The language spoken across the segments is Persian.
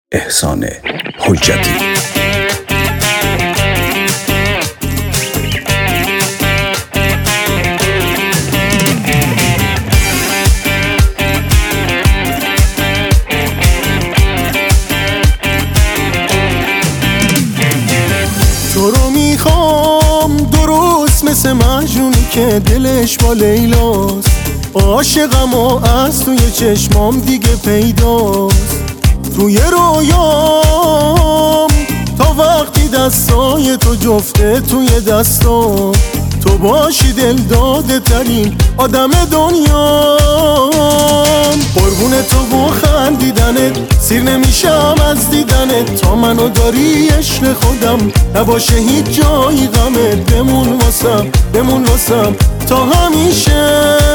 احسان حجتی. تو رو میخوام درست مثل مجنونی که دلش با لیلاست، عاشقم و از توی چشمام دیگه پیداست. توی رویام تا وقتی دستای تو جفته توی دستام، تو باشی دل داده ترین آدم دنیام. قربون تو و خندیدنت سیر نمیشم از دیدنت، تا منو داری عشق خودم نباشه هیچ جایی غمت. بمون واسم تا همیشه.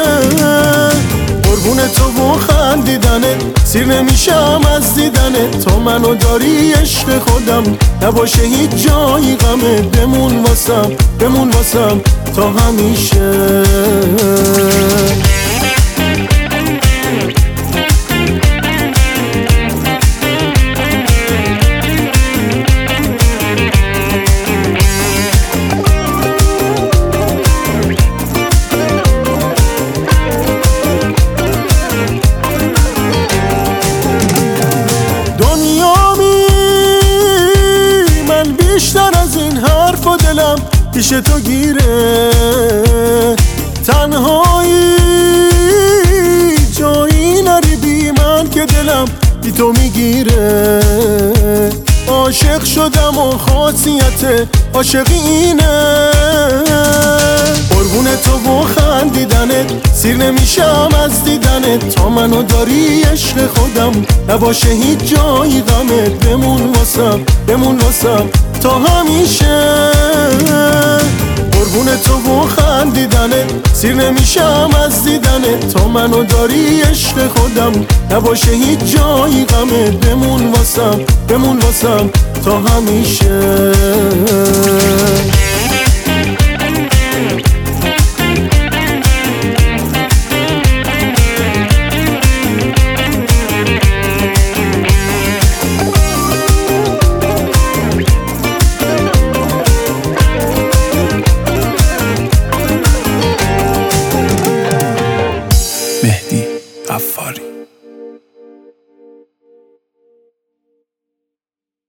قربون تو و خندیدنت سیر نمیشم از دیدنت، تا منو داری عشق خودم نباشه هیچ جایی غمت. بمون واسم تا همیشه. بیشتر از این حرف و دلم پیش تو گیره، تنهایی جایی نری بی من که دلم بی تو میگیره. عاشق شدم و خاصیت عاشقی اینه، قربون تو و خندیدنت سیر نمیشم از دیدنت، تا منو داری عشق خودم نباشه هیچ جایی غمت. بمون واسم تا همیشه. قربون تو و خندیدنت سیر نمیشم از دیدنت، تا منو داری عشق خودم نباشه هیچ جایی غمت. بمون واسم تا همیشه.